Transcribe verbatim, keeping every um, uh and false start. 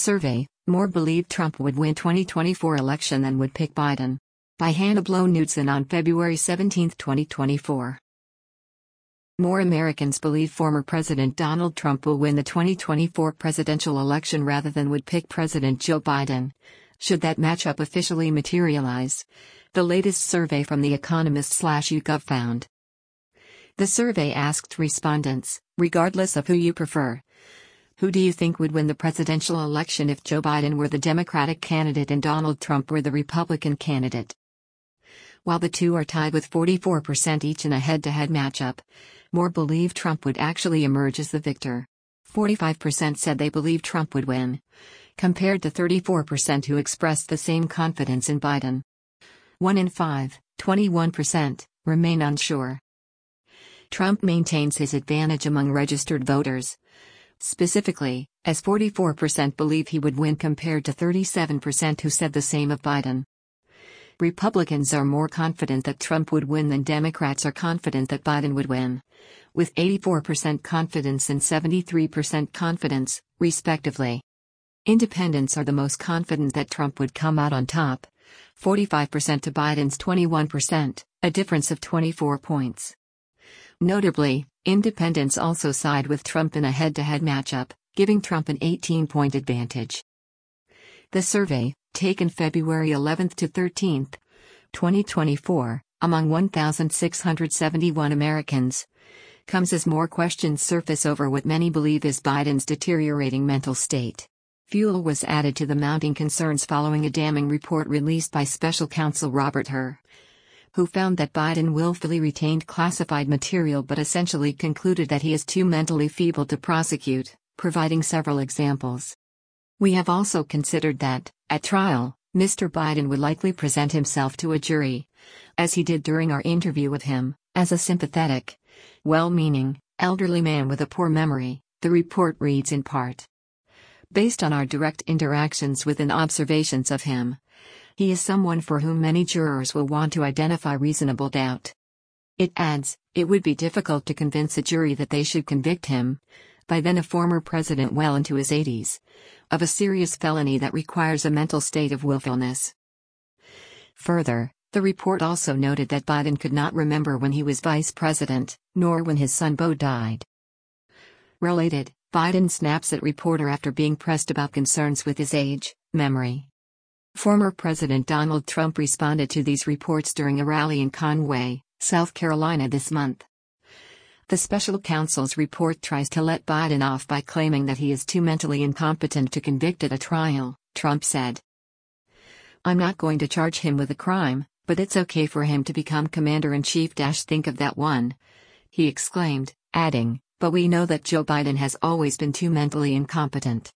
survey, more believed Trump would win twenty twenty-four election than would pick Biden. By Hannah Blow-Knudsen on February seventeenth, twenty twenty-four. More Americans believe former President Donald Trump will win the twenty twenty-four presidential election rather than would pick President Joe Biden, should that matchup officially materialize, the latest survey from The Economist/YouGov found. The survey asked respondents, regardless of who you prefer, who do you think would win the presidential election if Joe Biden were the Democratic candidate and Donald Trump were the Republican candidate? While the two are tied with forty-four percent each in a head-to-head matchup, more believe Trump would actually emerge as the victor. forty-five percent said they believe Trump would win, compared to thirty-four percent who expressed the same confidence in Biden. One in five, twenty-one percent, remain unsure. Trump maintains his advantage among registered voters. Specifically, as forty-four percent believe he would win compared to thirty-seven percent who said the same of Biden. Republicans are more confident that Trump would win than Democrats are confident that Biden would win, with eighty-four percent confidence and seventy-three percent confidence, respectively. Independents are the most confident that Trump would come out on top, forty-five percent to Biden's twenty-one percent, a difference of twenty-four points. Notably, independents also side with Trump in a head-to-head matchup, giving Trump an eighteen-point advantage. The survey, taken February eleventh to thirteenth, twenty twenty-four, among one thousand six hundred seventy-one Americans, comes as more questions surface over what many believe is Biden's deteriorating mental state. Fuel was added to the mounting concerns following a damning report released by special counsel Robert Hur, who found that Biden willfully retained classified material but essentially concluded that he is too mentally feeble to prosecute, providing several examples. We have also considered that, at trial, Mister Biden would likely present himself to a jury, as he did during our interview with him, as a sympathetic, well-meaning, elderly man with a poor memory, the report reads in part. Based on our direct interactions with and observations of him, he is someone for whom many jurors will want to identify reasonable doubt. It adds, it would be difficult to convince a jury that they should convict him, by then a former president well into his eighties, of a serious felony that requires a mental state of willfulness. Further, the report also noted that Biden could not remember when he was vice president, nor when his son Beau died. Related, Biden snaps at reporter after being pressed about concerns with his age, memory. Former President Donald Trump responded to these reports during a rally in Conway, South Carolina this month. The special counsel's report tries to let Biden off by claiming that he is too mentally incompetent to convict at a trial, Trump said. I'm not going to charge him with a crime, but it's okay for him to become commander-in-chief. Think of that one, he exclaimed, adding, but we know that Joe Biden has always been too mentally incompetent.